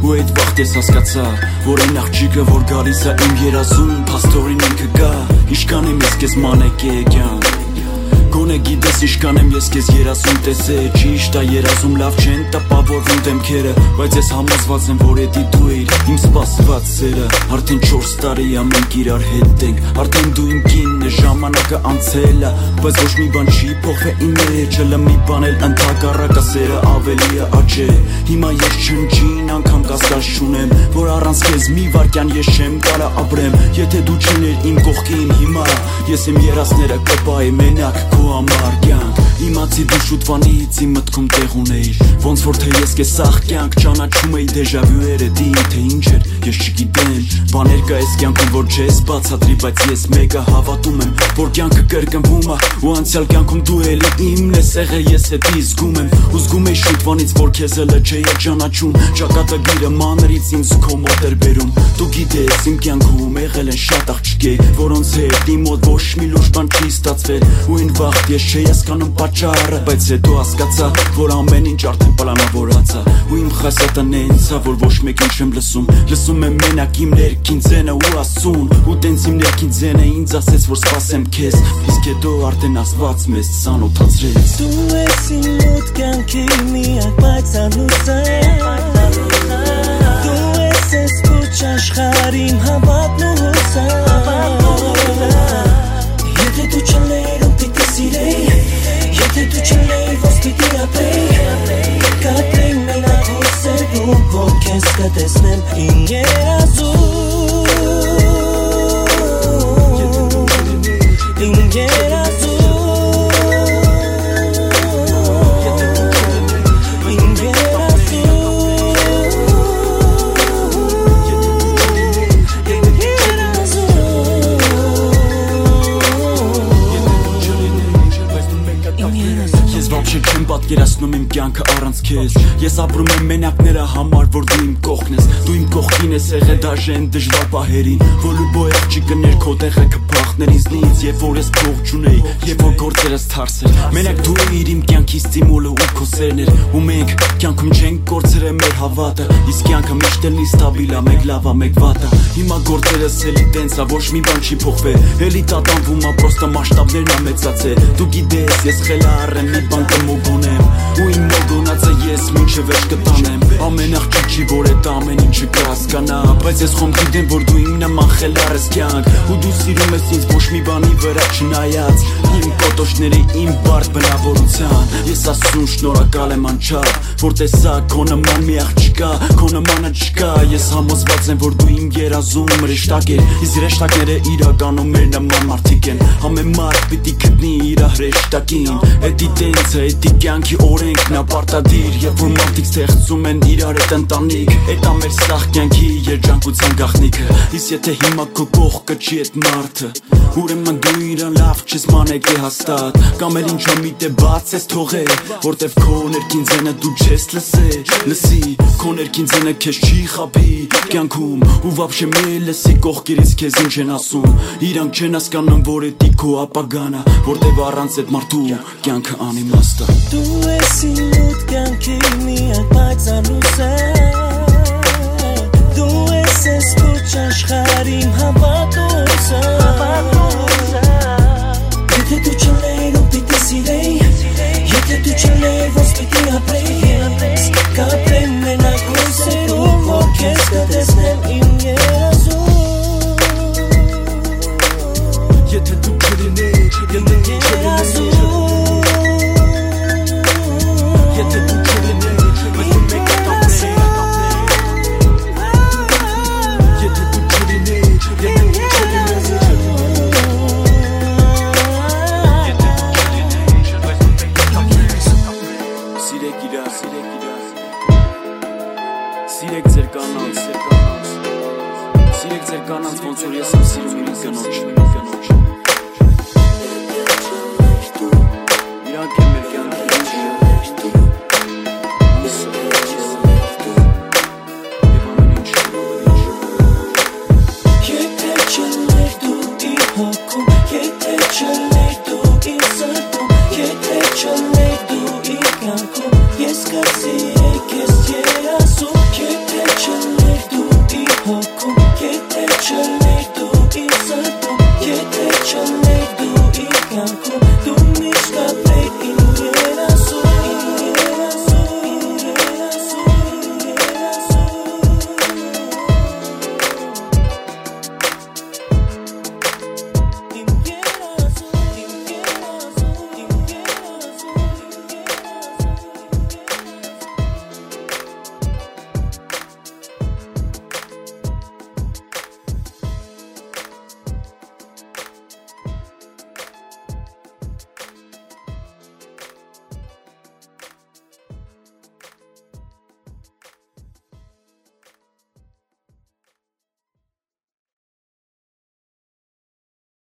Ու այդ վաղտ ես հասկացա, որ այն աղջիկը, որ գալիս է իմ երազում, փաստորեն ինքը գա, ինչքան եմ ես քեզ մանեկ է կյանք Գոնե գիտես ինչքան եմ ես քեզ երազում տեսել Ճիշտ է երազում լավ չեն տպավորվում դեմքերը Բայց ես համոզված եմ որ էդի դու էիր իմ սպասված սերը Արդեն 4 տարի է մենք իրար հետ ենք Արդեն դու իմ կինն ես ժամանակը անցել է Բայց ոչ մի բան չի փոխվել իմ մեջ Հələ մի բան էլ ընդհակառակը սերը ավելի է աճել Հիմա ես չնչին անգամ կասկած չունեմ Որ առանց քեզ մի վարքյան ես չեմ կարա ապրեմ Եթե դու չներ իմ կողքին հիմա Ես իմ երազները կպայի մենակ քո համար կյանք Իմացի դու շուտվանից իմ մտքում տեղ ունեիր Ոնց որ թե ես կես սաղ կյանք ճանաչում էի դեժավյուերը դին թե ինչ էր ես չգիտեմ Բաներ կա ես կյանքում որ չես բացատրի բայց ես մեկը հավատում եմ Որ կյանքը կրկնվում է ու անցյալ կյանքում դու էլի իմն ես եղել ես հետի զգում եմ Ու զգում էի շուտվանից որ քեզ հələ չէի ճանաչում Ճակատագիրը մանրից ինձ քո մոտ էր բերում Դու գիտես իմ կյանքում եղել են շատ աղջիկեր Որոնց հետ իմ մոտ ոչ մի լուրջ բան չի ստացվել Ու այն վաղտ ես չէի հասկանում պատճառը Բայց հետո հասկացա որ ամեն ինչ արդեն պլանավորած է Ու իմ խասյատը նենց է որ ոչ մեկին չեմ Լսում եմ մենակ իմ ներքին ձենը ու ասուն Ու տենց իմ ներքին ձենը ինձ ասեց որ սպասեմ քեզ Իսկ հետո արդեն ասված մեզ ծանոթացրեց Դու ես իմ մոտ կյանքի միակ պայծառուծը Դու ես ես ոչ աշխարհին հավատն ու հուսը Եթե դու չներ ու պիտի սիրեի Եթե դու չներ ոնց պիտի ապրեի Կապրեի մենակ ու սերում որ քեզ կտեսնեմ իմ երազում Իմ երազում Չեմ պատկերացնում իմ կյանքը առանց քեզ Ես ապրում եմ մենակները համար որ դու իմ կողքն ես Դու իմ կողքին ես եղել դաժեն դժվար պահերին Որ լուբո եղջիկը ներ քո տեղը կփախներ ինձնից Երբ որ ես փող չունեի Երբ որ գործերս թարսեր Մենակ դու էիր իմ կյանքի ստիմուլը ու քո սերն էր Ու մենք կյանքում չենք կորցրել մեր հավատը Իսկ կյանքը միշտ էլի ստաբիլ է մեկ լավ է մեկ վատ է Հիմա գործերս էլի տենց է ոչ մի բան չի փոխվել Էլի տատանվում է պրոստը մասշտաբներն է մեծացել Դու գիտես ես խելառ եմ մի բան կմոգոնեմ Ու իմ մոգոնացը ես մինչև վերջ կտանեմ Ամեն աղջիկ չի որ էդ ամեն ինչը կհասկանա Բայց ես խոմ գիտեմ որ դու իմ նման խելառ ես կյանք Ու դու սիրում ես ինձ ոչ մի բանի վրա չնայած Իմ կոտոշների իմ բարդ բնավորության Ես ասում շնորհակալ եմ անչափ Որ տեսա քո նման մի աղջիկա Քո նմանը չկա Ես համոզված եմ որ դու իմ երազում հրեշտակ ես Իսկ հրեշտակները իրականում մեր նման մարդիկ են Ամեն մարդ պիտի գտնի իր հրեշտակին Էդի տենցը, էդի կյանքի օրենքն է պարտադիր Երբ որ մարդիկ ստեղծում են իրար հետ ընտանիք Էդ է մեր սաղ կյանքի երջանկության գաղտնիքը Իսկ եթե հիմա քո կողքը չի էդ մարդը Ուրեմն դու իրան լավ չես մանեկ է հաստատ Կամ էլ ինչ-որ մի տեղ բաց ես թողել Որտև քո ներքին ձենը դու չես լսի Քո ներքին ձենը քեզ չի խաբի կյանքում Ու վաբշե մի լսի կողքերից քեզ ինչ են ասում Իրանք չեն հասկանում որ էդի քո ապագան է Որտև առանց էդ մարդու կյանքը անիմաստ է Դու ես իմ մոտ կյանքի միակ պայծառուծը Դու ես ես ոչ աշխարհին հավատուծը Եթե դու չներ ու պիտի սիրեի Եթե դու չներ ոնց պիտի ապրեի Կապրեի մենակ ու սերում որ քեզ կտեսնեմ իմ երազում Եթե դու չլիներ Իմ երազում Եթե դու չլիներ Բայց դու մեկ կտապրեի Եթե դու չլիներ Եթե դու Սիրեք ձեր կանանց Սիրեք ձեր կանանց ոնց որ ես եմ սիրում իմ կնոջ